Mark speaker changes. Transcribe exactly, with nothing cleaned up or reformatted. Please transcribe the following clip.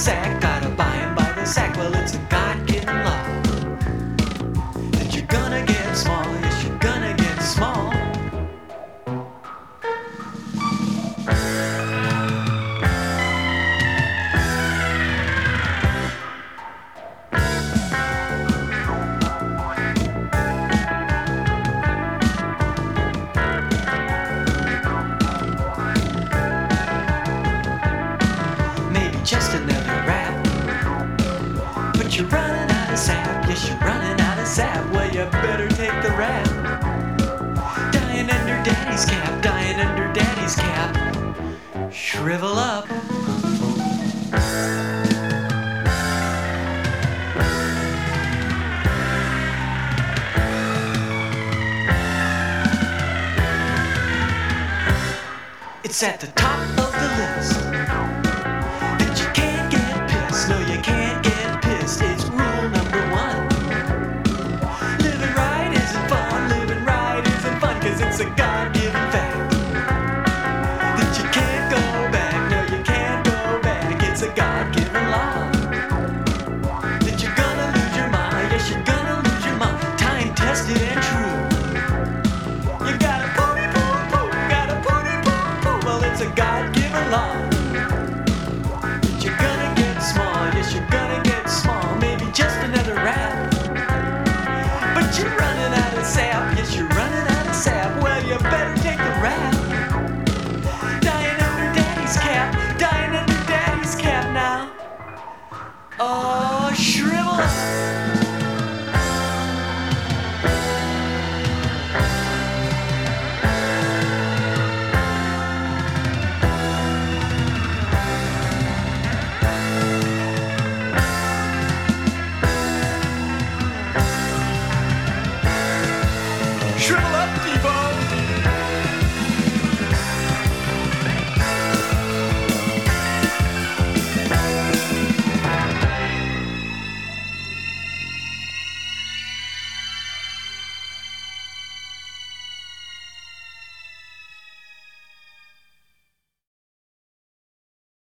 Speaker 1: sack, gotta buy 'em by the sack. Well, it's a God-given law that you're gonna get small. Yes, you're gonna get small. Just another rap, but you're running out of sap. Yes, you're running out of sap. Well, you better take the rap. Dying under daddy's cap, dying under daddy's cap. Shrivel up. It's at the top of the list. No, you can't get pissed. It's rule number one. Living right isn't fun. Living right isn't fun, cause it's a God-given fact that you can't go back. No, you can't go back. It's a God-given law that you're gonna lose your mind. Yes, you're gonna lose your mind. Time tested and true. You gotta pooty poo poo. Gotta pooty poo poo. Well, it's a God-given law.